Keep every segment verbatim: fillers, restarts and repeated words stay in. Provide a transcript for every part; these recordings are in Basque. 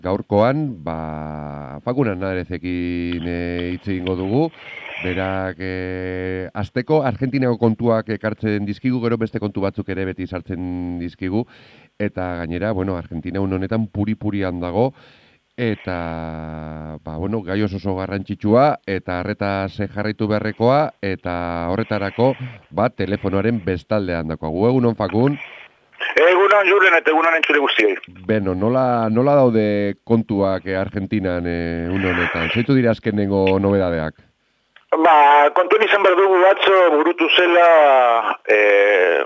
gaurkoan, ba, Facu Hernández-ekin hitz egingo dugu. Berak, e, azteko Argentinako kontuak ekartzen dizkigu, gero beste kontu batzuk ere beti sartzen dizkigu. Eta gainera, bueno, Argentina un honetan puri-purian dago. Eta, ba, bueno, gai oso garrantzitsua, eta arretaz jarraitu beharrekoa, eta horretarako, ba, telefonoaren bestaldean dakoagu. Egunon, Fakun? Egunon, Julen, eta egunon entzule guztiei. Beno, nola, nola daude kontuak eh, Argentinan eh, un honetan? Zeitu dira azkenengo nobedadeak? Ba, kontuen izan behar dugu batzo burutu zela eh,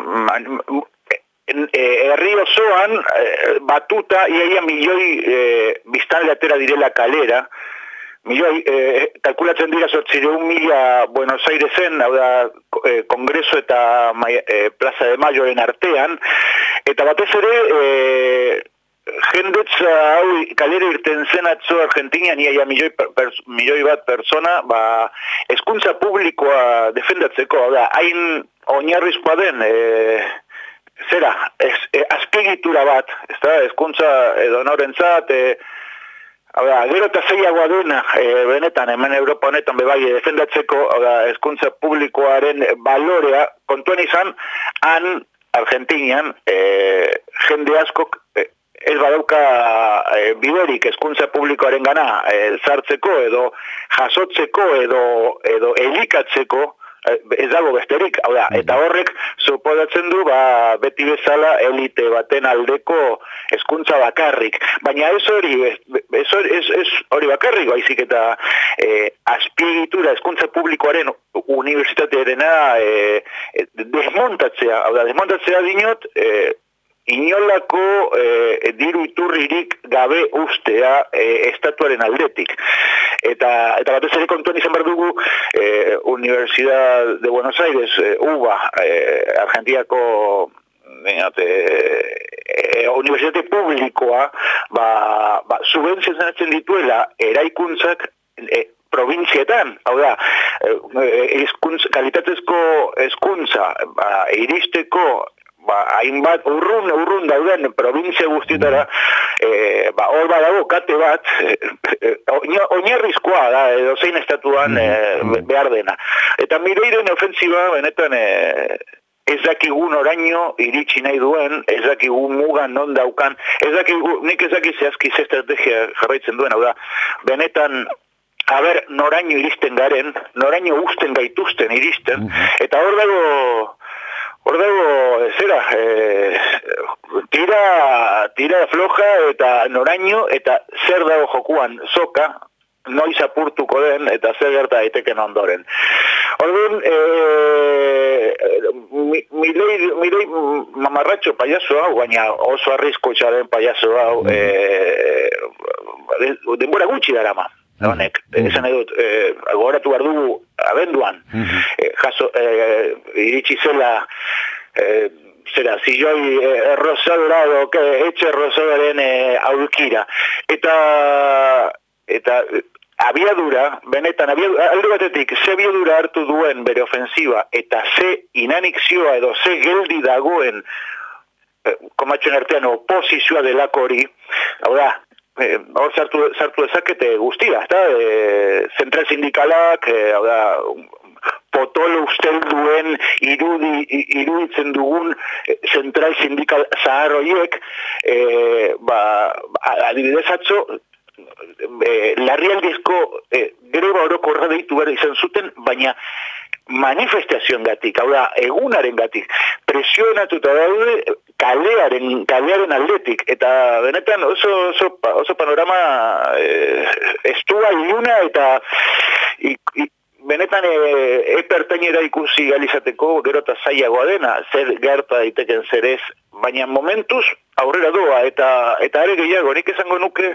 herri osoan eh, batuta iaia milioi eh, biztanle atera direla kalera. Milioi, eh, kalkulatzen dira zortzireun mila Buenos Airesen, hau da, eh, Kongreso eta eh, Plaza de Mayoren artean, eta batez ere, eh, jendetz hau kalera irten zen atzo Argentinian, iaia milioi, per, milioi bat persona, ba, hezkuntza publikoa defendatzeko, hau da, hain oinarrizkoa den, eh, zera, ez, eh, azpiegitura bat, ez da, hezkuntza edo norentzat, eh, Hora, gero eta zeiagoa duena, e, benetan, hemen Europa honetan bebai defendatzeko, hezkuntza publikoaren balorea, kontuen izan, han, Argentinian, e, jende askok, e, ez badauka e, biderik hezkuntza publikoaren gana e, zartzeko, edo jasotzeko, edo, edo elikatzeko, ez dago besterik, hau da, eta horrek suposatzen du, ba, beti bezala elite baten aldeko hezkuntza bakarrik. Baina ez hori, ez hori, ez, ez hori bakarrik, baizik eta eh, azpiegitura hezkuntza publikoaren unibertsitatearena eh, desmontatzea, hau da, desmontatzea dinot, eh, inolako e, diru iturririk gabe ustea e, estatuaren aldetik. Eta, eta batez ere kontuan izan behar dugu e, Universidad de Buenos Aires, e, U B A, e, Argentiako e, e, Universitate Publikoa, ba, ba, subentzionatzen dituela eraikuntzak e, provintzietan, hau da, eskuntz, kalitatezko hezkuntza ba, iristeko ba, hainbat urrun, urrun dauden provintzia guztietara, e, ba, hor badago kate bat, e, oinarrizkoa da, edo zein estatuan e, behar dena. Eta Mireiren ofensiba, benetan, e, ez dakigu noraino iritsi nahi duen, ez dakigu mugan non daukan, ez dakigu, nik ez dakiz zehazki ze estrategia jarraitzen duen, hau da, benetan, haber, noraino iristen garen, noraino usten gaituzten iristen, eta hor dago, Hor dago, zera, e, tira, tira floja eta noraino, eta zer dago jokuan soka, noiz apurtuko den, eta zer gerta daiteken ondoren. Orduan, e, Milei, Milei mamarratxo payaso hau, baina oso arrisko txaren payaso hau, e, denbora gutxi darama. Honek, esan edut, e, gogoratu behar dugu abenduan, e, jaso, e, iritsi zela, e, zera, zilloi e, rosadorado, que etxe rosadaren e, aurkira. Eta, eta abiadura, benetan, abiadura, alde batetik, ze abiadura hartu duen bere ofensiba, eta ze inanikzioa edo ze geldi dagoen, e, komatxoen artean oposizioa delako hori, hau da, Eh, hor sartu, sartu dezakete guztia, eta e, zentral sindikalak, e, hau da, potolo ustel duen irudi, iruditzen dugun zentral sindikal zahar horiek, e, ba, adibidez atzo, e, larrialdizko e, greba orokorra deitu behar izan zuten, baina manifestazioen gatik, hau da, egunaren gatik, presionatuta daude kalearen, kalearen aldetik, eta benetan oso, oso, oso panorama e, estua iluna, eta i, i, benetan e, epertainera ikusi galizateko gero eta zailagoa dena, zer gerta daiteken zer ez, baina momentuz aurrera doa, eta, eta are gehiago, nik esango nuke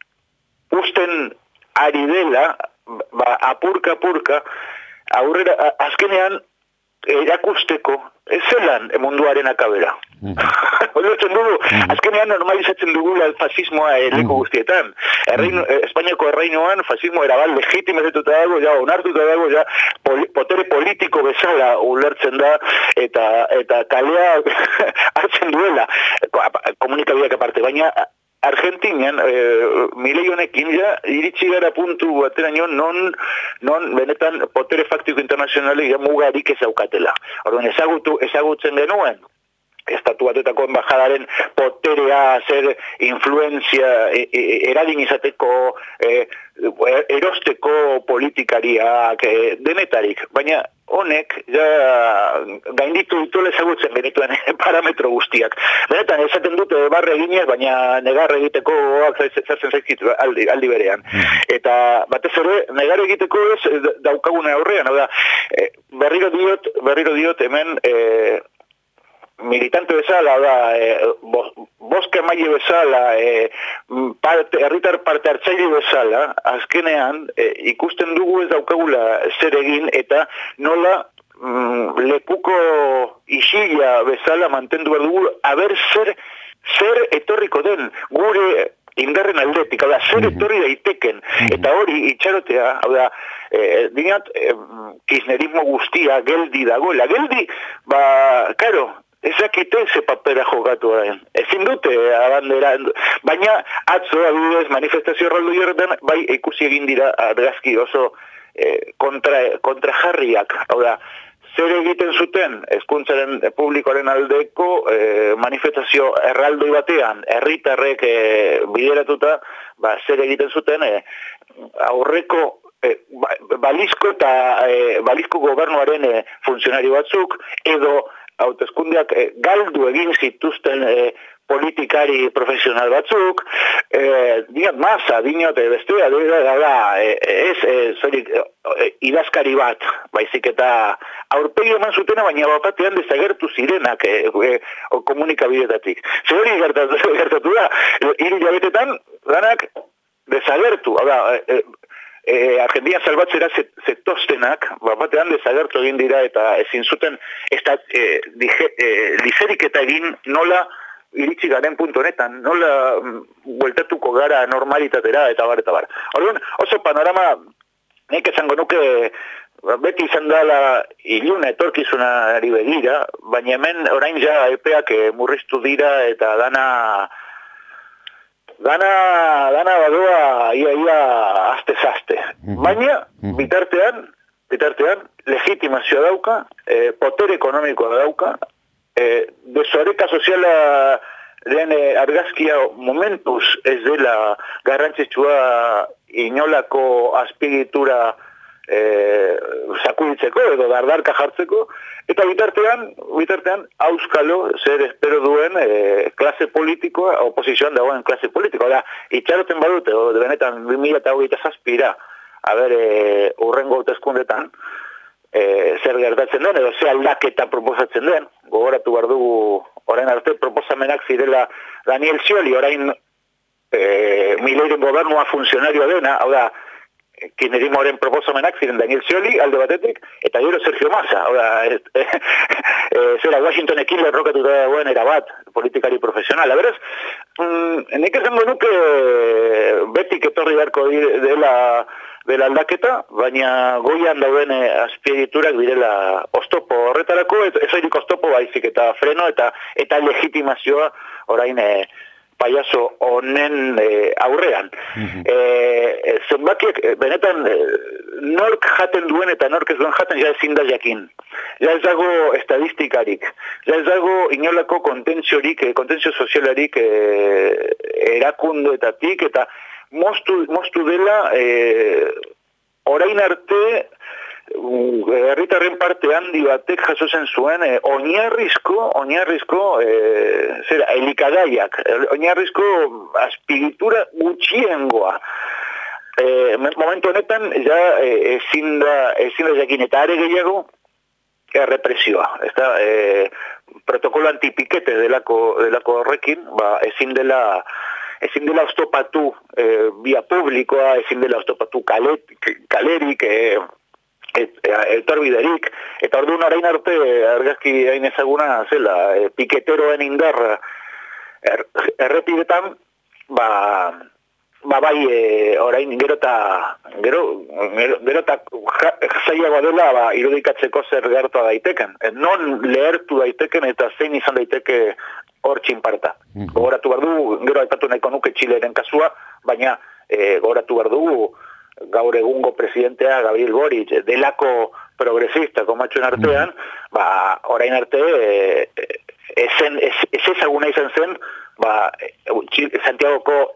usten ari dela, ba, apurka apurka, aurrera, azkenean, erakusteko, ez zelan munduaren akabera. Horretzen dugu, azkenean normalizatzen dugula fasismoa leku guztietan. Erreino, Espainiako erreinoan fasismo erabal legitimazetuta dago, ja, onartuta dago, ja, poli, potere politiko bezala ulertzen da, eta eta kalea hartzen duela, komunikabideak aparte, baina Argentinian, e, Milei honekin ja, iritsi gara puntu bateraino non, non benetan potere faktiko internazionale ja mugarik ezaukatela. Orduan, ezagutu, ezagutzen genuen, Estatu Batuetako embajadaren poterea, zer influenzia, e, e, eragin izateko, e, erosteko politikariak, e, denetarik. Baina honek, ja, gainditu dituela ezagutzen genituen parametro guztiak. Benetan, esaten dute barre eginez, baina negarre egiteko gogoak zertzen zaizkit aldi, aldi berean. Eta batez ere, negarre egiteko ez daukagune aurrean. Hau da, e, berriro diot, berriro diot hemen, e, militante bezala, da, e, boske maile bezala, e, parte, herritar parte hartzaile bezala, azkenean e, ikusten dugu ez daukagula zer egin eta nola mm, lekuko isila bezala mantendu behar dugu, haber zer, zer etorriko den gure indarren aldetik, hau da, zer etorri daiteken, eta hori itxarotea, hau da, e, dinat, e, kirchnerismo guztia geldi dagoela, geldi, ba, karo, ezakite ze papera jokatu orain. Ezin dute abandera, baina atzo adibidez manifestazio erraldo horretan bai ikusi egin dira argazki oso eh, kontra, kontrajarriak. Hau da, zer egiten zuten hezkuntzaren publikoaren aldeko eh, manifestazio erraldoi batean, herritarrek eh, bideratuta, ba, zer egiten zuten eh, aurreko eh, balizko eta eh, balizko gobernuaren eh, funtzionario batzuk, edo hauteskundeak eh, galdu egin zituzten eh, politikari profesional batzuk, eh, dinot masa, dinot eh, bestea, da, da, eh, ez eh, zorik, eh, idazkari bat, baizik eta aurpegi eman zutena, baina bapatean desagertu zirenak eh, eh, komunikabidetatik. Zer hori gertatu, gertatu da, hiru hilabetetan, danak desagertu, hau da, eh, E, Argentina salbatzera zetoztenak, batean desagertu egin dira eta ezin zuten esta, e, dije, e, lizerik eta egin nola iritsi garen puntu honetan, nola bueltatuko gara normalitatera eta bar eta bar. Orduan, oso panorama nik esango nuke beti izan dela iluna etorkizunari begira, baina hemen orain ja epeak e, murriztu dira eta dana Dana, dana badoa ia ia aste-zaste. Baina, bitartean, bitartean, legitimazioa dauka, e, potere ekonomikoa dauka, e, desoreka soziala lehen e, argazkia momentuz ez dela garrantzitsua inolako azpigitura e, sakuditzeko edo dardarka jartzeko, eta bitartean, bitartean, auskalo zer espero duen e, klase politikoa, oposizioan dagoen klase politikoa. Da, itxaroten badute, o, benetan, bi mila hogeita zazpira, haber, e, urrengo hauteskundetan, e, zer gertatzen den, edo zer aldaketa proposatzen den, gogoratu behar dugu, orain arte proposamenak zirela Daniel Scioli, orain e, Mileiren gobernua funtzionarioa dena, hau da, kirchnerismoaren proposamenak ziren Daniel Scioli alde batetik, eta gero Sergio Massa, hau e, e, e, zera Washingtonekin lerrokatuta dagoen erabat, politikari profesionala. Beraz, mm, nik esango nuke betik etorri beharko dela, dela aldaketa, baina goian dauden azpiegiturak direla oztopo horretarako, ez horiek oztopo baizik eta freno eta eta legitimazioa orain e, paiazo honen e, aurrean. Mm-hmm. e, zenbakiek, benetan, e, nork jaten duen eta nork ez duen jaten ja ezin da jakin. Ja ez dago estadistikarik, ja ez dago inolako kontentziorik, kontentzio sozialarik e, erakundoetatik, eta moztu, moztu dela e, orain arte herritarren parte handi batek jaso zen zuen eh, oinarrizko, oinarrizko eh, zera, elikagaiak, oinarrizko azpigitura gutxiengoa. Eh, momentu honetan ja eh, ezin da, ezin da jakin eta are gehiago errepresioa. Ezta, eh, protokolo antipikete delako, delako horrekin, ba, ezin dela ezin dela oztopatu eh, via publikoa, ezin dela oztopatu kalet, kalerik, eh, Et, etorbiderik, eta orduan orain arte argazki hain ezaguna zela, e, piketeroen indar er, errepidetan, ba, ba bai e, orain gero eta gero, gero, gero eta zaiagoa dela ba, irudikatzeko zer gertua daiteken. E, non lehertu daiteken eta zein izan daiteke hor txinparta. Gogoratu behar dugu, gero aipatu nahiko nuke Txileren kasua, baina e, gogoratu behar dugu gaur egungo presidentea Gabriel Boric, delako progresista komatxoen artean, ba, orain arte e, esen, ez, ez ezaguna izan zen, ba, Santiagoko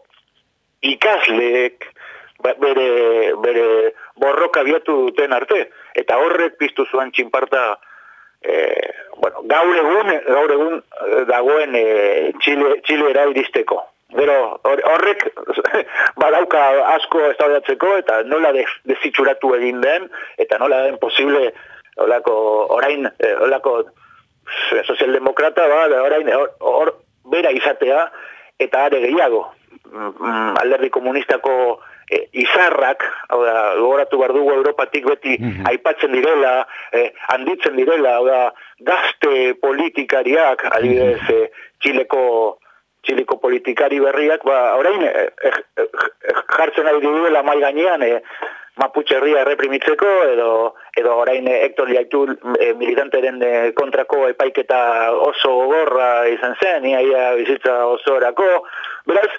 ikasleek bere, bere borroka biatu duten arte, eta horrek piztu zuen txinparta. Eh, bueno, gaur egun, gaur egun dagoen eh, Txile, Txilera iristeko. Gero horrek badauka asko eztabaidatzeko eta nola desitxuratu egin den eta nola den posible olako orain eh, olako sozialdemokrata ba, orain hor, hor bera izatea eta are gehiago. Mm, alderdi komunistako E, izarrak, hau da, gogoratu behar dugu Europatik beti mm-hmm. aipatzen direla, eh, handitzen direla, hau da, gazte politikariak, adibidez, eh, Txileko, Txileko politikari berriak, ba, orain, eh, eh, eh, jartzen ari duela mai gainean, eh, Mapuche herria erreprimitzeko, edo, edo orain eh, Hector Liaitul eh, militanteren eh, kontrako epaiketa oso gorra izan zen, iaia bizitza oso orako, beraz,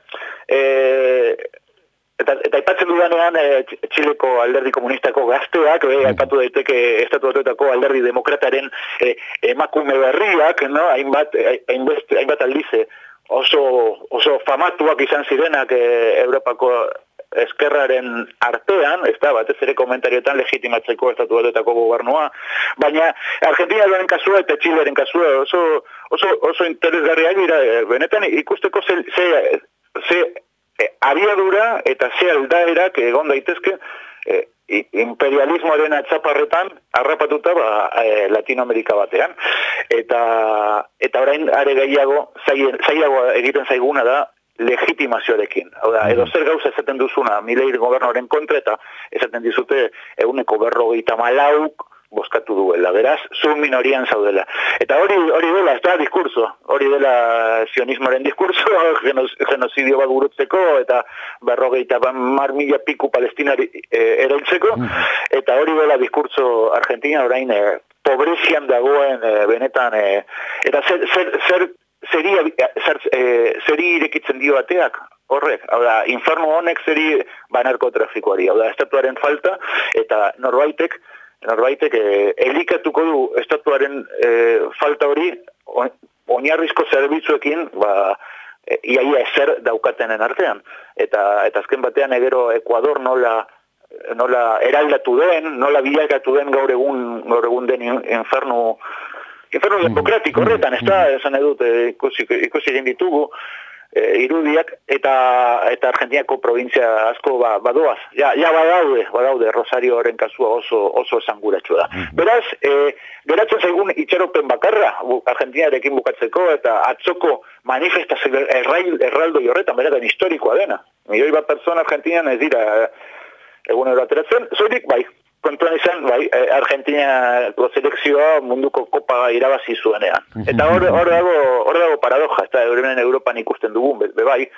eh, Eta, eta aipatzen dudanean e, Txileko alderdi komunistako gazteak, e, aipatu daiteke estatu batuetako alderdi demokrataren e, emakume berriak, no? hainbat, hainbat, hainbat aldize oso, oso famatuak izan zirenak e, Europako eskerraren artean, ez da, batez ere komentarioetan legitimatzeko estatu batuetako gobernua, baina Argentinaren kasua eta Txileren kasua oso, oso, oso interesgarriak dira, benetan ikusteko ze, ze, ze E, abiadura eta ze aldaerak egon daitezke e, imperialismoaren atzaparretan harrapatuta ba, e, Latinoamerika batean. Eta, eta orain are gehiago, zailago egiten zaiguna da legitimazioarekin. Hau da, edo zer gauza esaten duzuna Milei gobernuaren kontra eta esaten dizute eguneko berrogeita malauk bozkatu duela, beraz, zu minorian zaudela. Eta hori hori dela, ez da, diskurso, hori dela sionismoaren diskurso, genozidio bat burutzeko, eta berrogeita mar mila piku palestinari e, erailtzeko, eta hori dela diskurso Argentina, orain, e, pobrezian dagoen, e, benetan, e, eta zer, zer, zer, zeri, zer, e, zeri irekitzen dio bateak, horrek, hau da, infernu honek zeri banarkotrafikoari, hau da, estatuaren falta, eta norbaitek, norbaitek eh, elikatuko du estatuaren eh, falta hori oinarrizko zerbitzuekin ba, e, iaia ezer daukatenen artean. Eta, eta azken batean egero Ekuador nola, nola eraldatu den, nola bilakatu den gaur egun, gaur egun den infernu, infernu demokratiko horretan, ez da, esan edut, eh, ikusi, ikusi egin ditugu, E, irudiak eta eta Argentinako provintzia asko ba, badoaz. Ja, ja badaude, badaude Rosarioren kasua oso oso esanguratsua da. Beraz, e, geratzen zaigun itxaropen bakarra Argentinarekin bukatzeko eta atzoko manifestazio erraldoi horretan benetan historikoa dena. Milioi bat pertsona Argentinan ez dira egunero ateratzen, zorik bai. Kontuan izan, bai, Argentinako selekzioa munduko kopa irabazi zuenean. Eta hor, hor dago, hor dago paradoja, ez da, Europan ikusten dugun, be, be bai,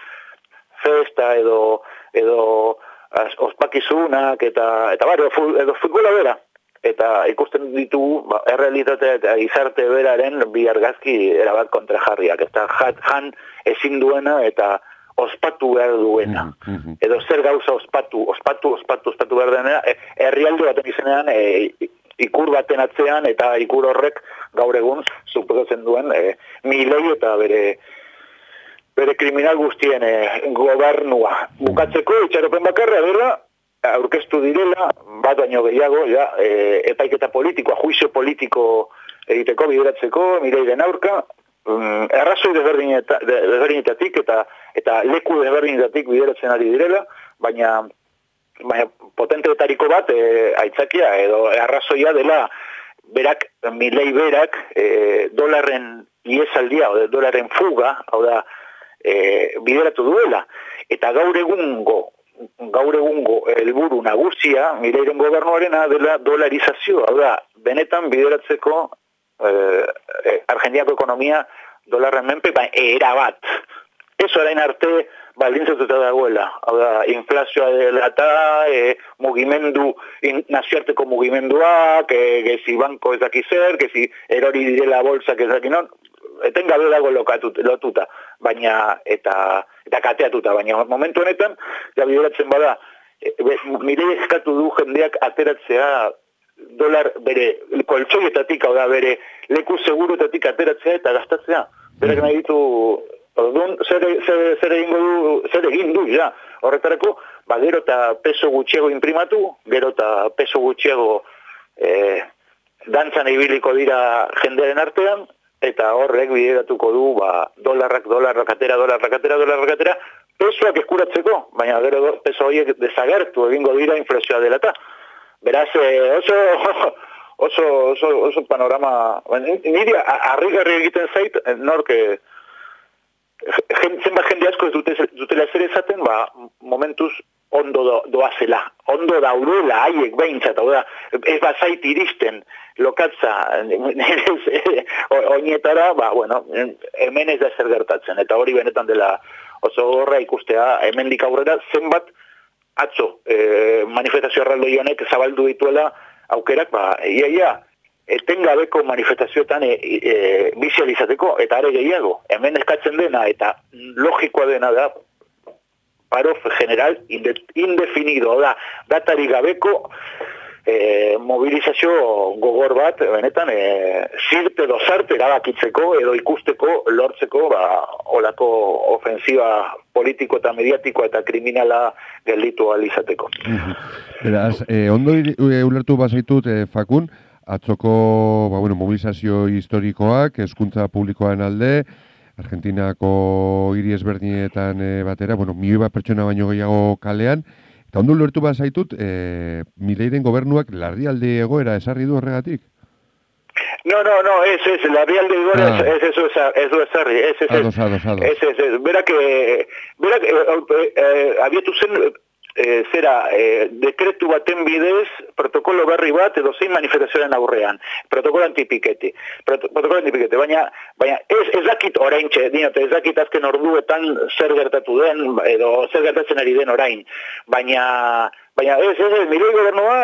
festa edo, edo ospakizunak, eta, eta bar, edo futbola bera. Eta ikusten ditugu, ba, errealitatea eta izarte beraren bi argazki erabat kontrajarriak. Ez da, jan ezin duena eta ospatu behar duena. Mm-hmm. Edo zer gauza ospatu, ospatu, ospatu, ospatu behar duena, herrialde baten izenean, e, ikur baten atzean, eta ikur horrek gaur egun suposatzen duen e, Milei eta bere bere kriminal guztien e, gobernua. Bukatzeko, itxaropen bakarra, berra, aurkeztu direla, bat baino gehiago, ja, e, epaiketa politikoa, juizio politiko egiteko, bideratzeko, Mileiren aurka, Um, errazoi desberdinetatik eta eta leku desberdinetatik bideratzen ari direla, baina, baina potenteetariko bat e, aitzakia edo arrazoia dela berak, Milei berak e, dolarren iesaldia o dolarren fuga, hau da, e, bideratu duela, eta gaur egungo gaur egungo helburu nagusia Mileiren gobernuarena dela dolarizazioa, hau da, benetan bideratzeko Eh, eh, Argentinako ekonomia dolarren menpe, ba, era bat. Ez orain arte baldintzatuta dagoela. Hau da, inflazioa dela eta e, mugimendu, in, nazioarteko mugimenduak, e, gezi banko ez daki zer, gezi erori direla bolsak ez daki non, etengabe dago lotuta, baina, eta, eta kateatuta, baina momentu honetan, ja bideratzen bada, Milei eskatu du jendeak ateratzea dolar bere koltsoietatik, hau da bere leku segurutatik ateratzea eta gastatzea. Berak nahi ditu, orduan, zer, zer, zer, egingo du, zer egin du, ja. Horretarako, ba, gero eta peso gutxiago imprimatu, gero eta peso gutxiago eh, dantzan ibiliko dira jendearen artean, eta horrek bideratuko du, ba, dolarrak, dolarrak atera, dolarrak atera, dolarrak atera, pesoak eskuratzeko, baina gero peso horiek desagertu egingo dira inflazioa dela eta. Beraz, oso, oso, oso, oso panorama, niri harrigarri egiten zait, nork, zenbat jende asko ez dutela zer ezaten, ba, momentuz ondo do, doazela, ondo daudela haiek behintzat, hau da, ez bazait iristen lokatza oinetara, ba, bueno, hemen ez da zer gertatzen, eta hori benetan dela oso horra ikustea, hemendik aurrera zenbat atzo e, manifestazio erraldoi honek zabaldu dituela aukerak, ba, ia, ia, etengabeko manifestazioetan e, e, bizializateko, eta are gehiago, hemen eskatzen dena, eta logikoa dena da, paro general inde, indefinido, da, datari gabeko e, mobilizazio gogor bat, benetan, e, zirte dozarte erabakitzeko edo ikusteko, lortzeko, ba, olako ofensiba politiko eta mediatiko eta kriminala gelditu alizateko. Beraz, eh, ondo e, ulertu bazaitut, eh, Fakun, atzoko ba, bueno, mobilizazio historikoak, hezkuntza publikoaren alde, Argentinako hiri ezberdinetan e, batera, bueno, milioi bat pertsona baino gehiago kalean, eta ondo ulertu bazaitut, e, Mileiren gobernuak larrialdi egoera esarri du horregatik? No, no, no, ez, ez, larrialdi egoera ah. ez, ez, ez, ez du esarri, ez, ez, ados, ados, ados. ez, ez, ez, berak, eh, berak, eh, eh, abietu zen, E, zera, e, dekretu baten bidez protokolo berri bat edo zein manifestazioaren aurrean, protokolo antipiketi, Prot protokolo antipiketi, baina, baina ez, ez dakit oraintxe, dinote, ez dakit azken orduetan zer gertatu den, edo zer gertatzen ari den orain, baina, baina ez, ez, ez, Milei gobernua,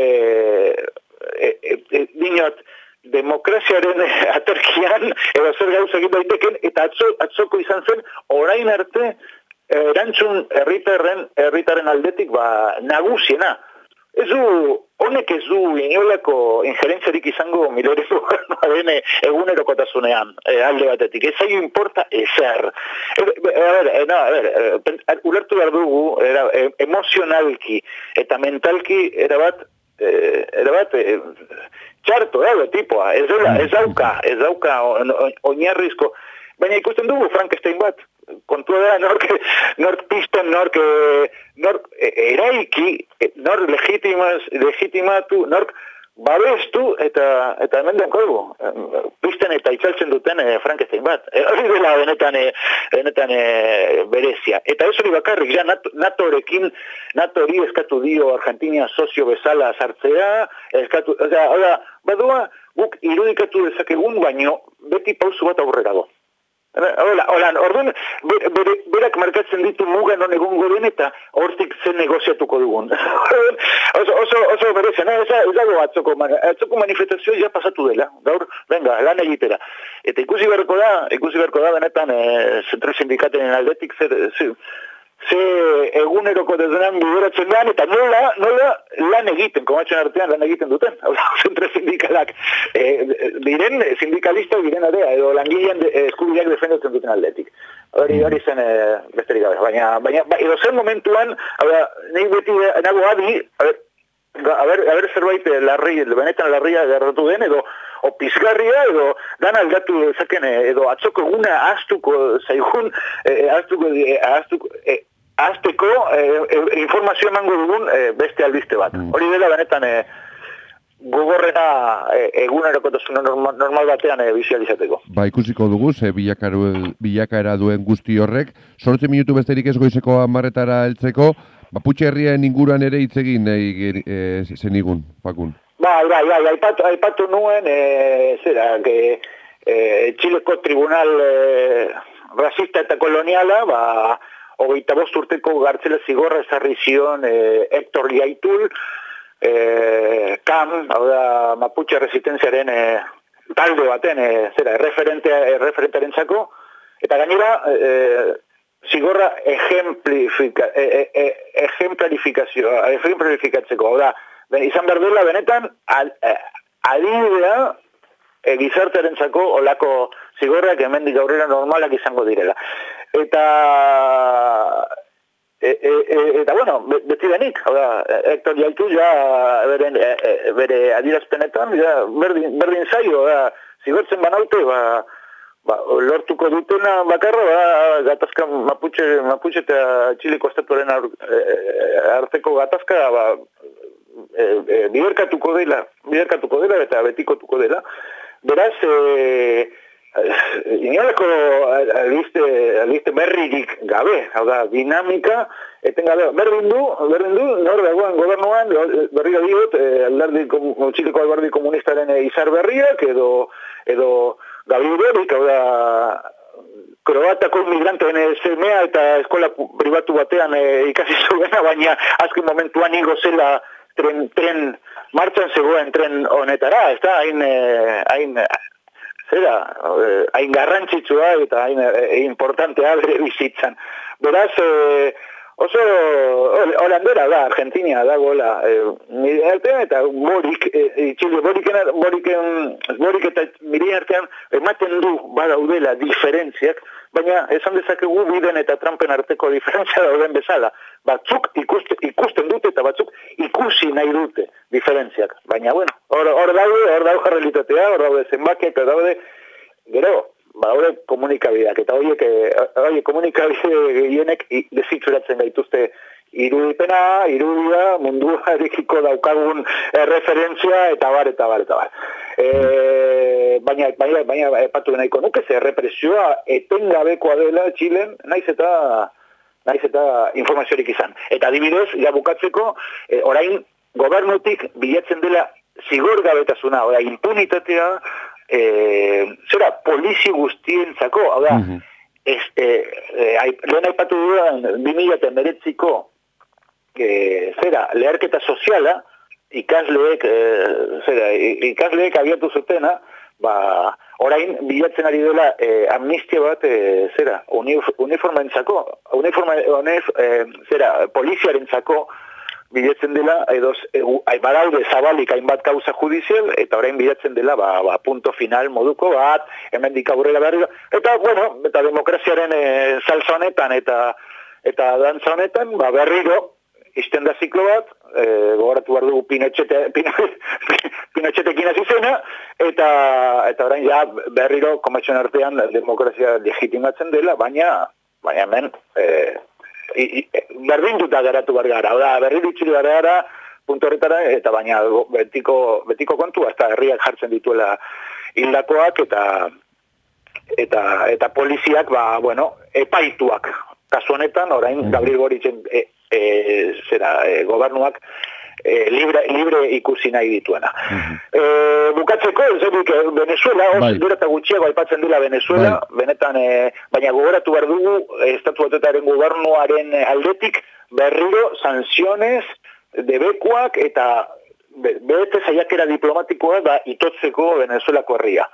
e, e, e, e, dinot, demokraziaren aterkian, edo zer gauza egin daiteken, eta atzo, atzoko izan zen, orain arte, erantzun herritarren herritarren aldetik ba nagusiena. Ez du, honek ez du inolako injerentziarik izango Mileiren gobernuaren egunerokotasunean e, alde batetik. Ez zaio importa ezer. E, a ver, e, no, a ver, e, ulertu behar dugu, era, e, emozionalki eta mentalki erabat, e, erabat, e, txarto, eh, tipoa. Ez, dela, ez dauka, ez dauka oinarrizko. Baina ikusten dugu Frankenstein bat. Kontua da, nork, nork pisten, nork, nork eraiki, nork legitimaz, legitimatu, nork babestu, eta, eta hemen den kolgu. Pisten eta itzaltzen duten e, Frankenstein bat. E, hori dela benetan, e, benetan e, berezia. Eta ez hori bakarrik, ja, NATOrekin, NATOri eskatu dio Argentina sozio bezala sartzea, eskatu, oza, oza, badua, guk irudikatu dezakegun, baino beti pausu bat aurrera go. Hola, hola, orduan, ber, ber, berak markatzen ditu muga non egongo den eta hortik zen negoziatuko dugun. oso, oso, oso berezen, ez dago atzoko, atzoko manifestazio ja pasatu dela, gaur, venga, lan egitera. Eta ikusi beharko da, ikusi beharko da, benetan, e, zentro sindikaten aldetik, zer, zer, ze eguneroko dezenan bideratzen den, eta nola, nola lan egiten, komatxoen artean lan egiten duten, zentro sindikalak, e, diren sindikalista diren area, edo langilean de, eskubideak defendatzen duten aldetik. Hori hori zen e, besterik gabe, baina, baina ba, edo zen momentuan, hau nahi beti nago adi, a ber, a ber, a ber zerbait larri, benetan larria gerratu den, edo o pizgarria, edo dan aldatu dezaken, edo atzoko eguna ahaztuko zaigun, eh, ahaztuko, eh, ahaztuko, eh, azteko eh, informazio emango dugun eh, beste albiste bat. Mm. Hori dela benetan eh, gogorrena eh, egunerokotasun normal, normal batean eh, bizializateko. Ba, ikusiko dugu, ze bilakaera duen guzti horrek. Zortzi minutu besterik ez goizeko hamarretara heltzeko, Maputxe herriaren inguruan ere hitz egin nahi e, zenigun, Fakun. Ba, bai, bai, aipatu, aipatu nuen, e, zera, que e, Txileko tribunal e, rasista eta koloniala, ba, hogeita bost urteko gartzela zigorra ezarri zion e, Hector Liaitul, e, K A M, hau da, Maputxe resistenziaren e, talde baten, e, zera, erreferentearentzako, eta gainera, e, zigorra ejemplifika, e, e, ejemplarifikazioa, ejemplifikatzeko, hau da, izan behar duela benetan, al, adibidea e, gizartearentzako olako zigorrak hemendik aurrera normalak izango direla. Eta... E, e, e, eta bueno, beti denik, hau da, Hector Jaitu ja bere, e, bere adierazpenetan, ja, berdin, berdin zaio, da, zigortzen banaute, ba, ba, lortuko dutena bakarra, ba, gatazka Mapuche, Mapuche eta Txileko estatuaren arteko gatazka, ba, e, e, biderkatuko dela, biderkatuko dela eta betikotuko dela. Beraz, e, inolako albiste, albiste berririk gabe, hau da, dinamika, eten gabe, berdin du, berdin du, nor dagoen gobernuan, berriro diot, alderdi, Txileko alderdi komunistaren izar berriak, edo, edo Gabriel Boric, hau da, kroatako migranteen semea eta eskola pribatu batean e, ikasi zuena, baina azken momentuan igo zela tren, tren, martxan zegoen tren honetara, ez da, hain, hain, zera, hain garrantzitsua eta hain e, importantea bere bizitzan. Beraz, e, oso holandera da, Argentina da gola, e, nire artean eta Boric, e, Txile, Boricen, Boricen, Boric eta nire artean ematen du badaudela diferentziak, baina esan dezakegu biden eta Trumpen arteko diferentzia dauden bezala. Batzuk ikusten, ikusten dute eta batzuk ikusi nahi dute diferentziak. Baina, bueno, hor, hor daude, hor daude realitatea, hor daude zenbakiak, hor daude, gero, daude komunikabideak. Eta horiek, horiek komunikabide gehienek dezitzuratzen gaituzte irudipena, irudia, munduarekiko daukagun referentzia, eta bar, eta bar, eta bar. E, baina, baina, baina, epatu nahiko nuke, ze represioa etengabekoa dela Txilen, naiz eta... naiz eta informaziorik izan. Eta adibidez, ja bukatzeko, e, orain gobernutik bilatzen dela zigorgabetasuna, ora impunitatea, e, zera, polizi guztientzako, hau da, mm-hmm. ez, e, e, lehen aipatu dudan, bi mila hemeretziko, e, zera, leherketa soziala, ikasleek, e, zera, ikasleek abiatu zutena, ba, orain bilatzen ari dela eh, amnistia bat, eh, zera, uniformentzako, uniforma, unif, eh, zera, poliziarentzako bilatzen dela, edo, eh, badaude zabalik hainbat kauza judizial, eta orain bilatzen dela, ba, ba, punto final moduko bat, hemendik aurrera berriro, eta, bueno, eta demokraziaren eh, salsa honetan, eta, eta dantza honetan, ba, berriro, izten da ziklo bat, e, gogoratu behar dugu Pinochet, Pinochetekin hasi zena, eta, eta orain ja berriro kometxon artean demokrazia legitimatzen dela, baina, baina hemen e, i, i, berdinduta garatu behar gara, da, berri ditxuri behar gara, puntu horretara, eta baina betiko, betiko kontua, eta herriak jartzen dituela hildakoak, eta, eta, eta poliziak, ba, bueno, epaituak, kasu honetan, orain Gabriel Boricen, e, E, zera, e, gobernuak e, libre, libre ikusi nahi dituena. Uh-huh. e, bukatzeko, zerik, Venezuela, bai. Gero eta gutxiago aipatzen dela Venezuela, bai. Benetan, e, baina gogoratu behar dugu, Estatu Batuetaren gobernuaren aldetik berriro sanziones, debekuak eta be, bete saiakera diplomatikoa da itotzeko Venezuelako herria.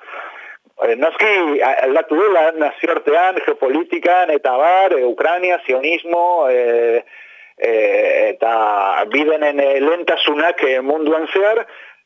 Noski aldatu dela nazioartean, geopolitikan, eta bar, e, Ukraina, sionismo, e, e, eta bidenen lentasunak munduan zehar,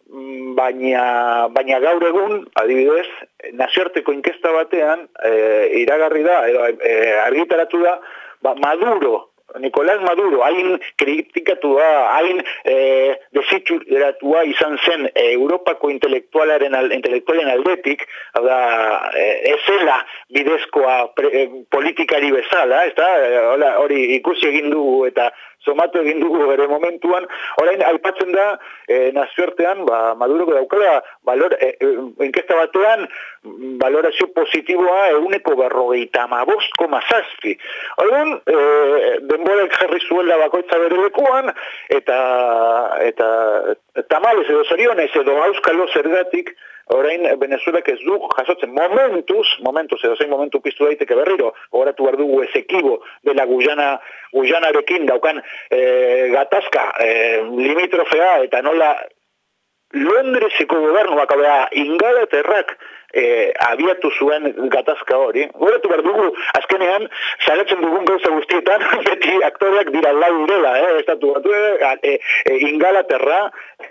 baina, baina gaur egun, adibidez, nazioarteko inkesta batean, e, iragarri da, e, argitaratu da, ba, Maduro, Nicolás Maduro, hain kritikatua, hain e, desituratua izan zen e, Europako intelektualaren al, intelektualen aldetik, da, e, ezela bidezkoa pre, e, politikari bezala, ez da, e, hori ikusi egin dugu eta somatu egin dugu bere momentuan, orain aipatzen da e, nazioartean, ba, Maduro daukala, valor, e, e, inkesta batean, valorazio positiboa eguneko berrogeita hamabost koma zazpi. Orduan, e, denborak jarri zuela bakoitza bere lekuan, eta, eta tamales edo zorionez edo auskalo zergatik, orain Venezuelak ez du jasotzen momentuz, momentuz edo zein momentu piztu daiteke berriro, gogoratu behar dugu Esequibo dela Guyana, Guyanarekin daukan e, gatazka e, limitrofea eta nola Londreseko gobernuak, abea, Ingalaterrak e, abiatu zuen gatazka hori. Goratu behar dugu, azkenean, salatzen dugun gauza guztietan, beti aktoreak dira lau direla, eh? Estatu batu, e, e, Ingalaterra,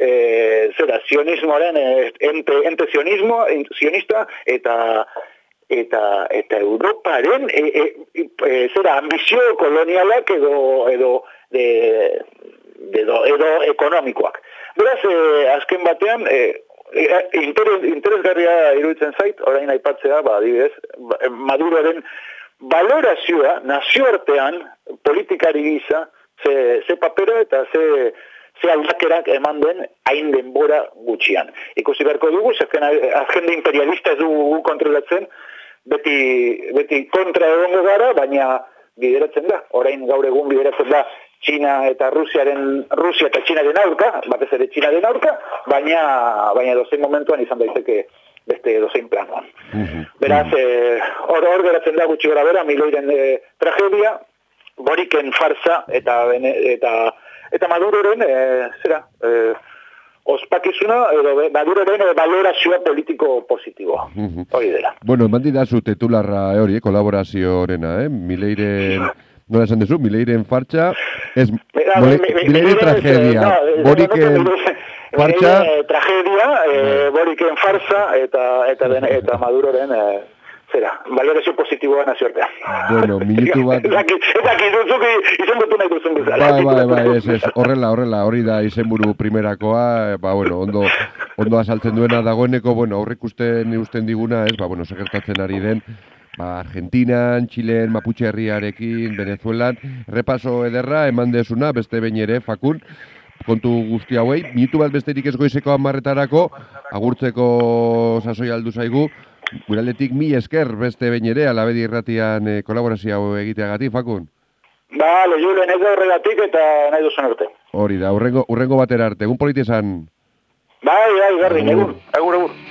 e, zera, sionismoaren, e, ente, ente sionismo, sionista, eta eta eta Europaren e, e, e, zera, ambizio kolonialak edo edo de, edo, edo ekonomikoak. Beraz, eh, azken batean, eh, interes, interesgarria iruditzen zait, orain aipatzea, ba, adibidez, Maduroren valorazioa nazioartean politikari gisa, ze, ze papera eta ze, ze aldakerak eman den hain denbora gutxian. Ikusi beharko dugu, azken agenda imperialista ez dugu kontrolatzen, beti, beti kontra egongo gara, baina bideratzen da, orain gaur egun bideratzen da, Txina eta Rusiaren, Rusia eta Txinaren aurka, batez ere Txinaren aurka, baina, baina dozein momentuan izan daiteke beste dozein planoan. Uh-huh. Beraz, hor eh, geratzen da gutxi gara bera, Miloiren eh, tragedia, Boriken farsa eta eta eta Maduroren, eh, zera, eh, ospakizuna, edo Maduroren eh, valorazioa politiko positiboa. Uh-huh. Hori dela. Bueno, eman didazu titularra hori, eh, kolaborazio horrena, eh? Mileiren... Nola esan dezu, Mileiren fartxa, ez, Mileiren tragedia, Boriken fartxa... Tragedia, Boriken farsa eta eta eta Maduroren, zera, valorazio positiboa nazioartean. Bueno, minutu bat... Eta kiduzuk izen dutu nahi duzun bezala. Bai, bai, bai, ez, ez, horrela, horrela, hori da izenburu primerakoa, ba, bueno, ondo, ondo azaltzen duena dagoeneko, bueno, aurrik usten, usten diguna, ez, ba, bueno, segertatzen ari den, ba, Argentinan, Txilen, Mapuche herriarekin, Venezuelan, repaso ederra, eman dezuna, beste behin ere, Fakun, kontu guzti hauei, minutu bat besterik ez goizeko hamarretarako, agurtzeko sasoi aldu zaigu, guraldetik mi esker beste behin ere, Alabedi irratian eh, kolaborazio hau egiteagatik, Fakun. Bale, Julen, ez da horregatik eta nahi duzun arte. Hori da, urrengo, urrengo batera arte, egun politi esan. Bai, bai, garri, egun, egun, egun.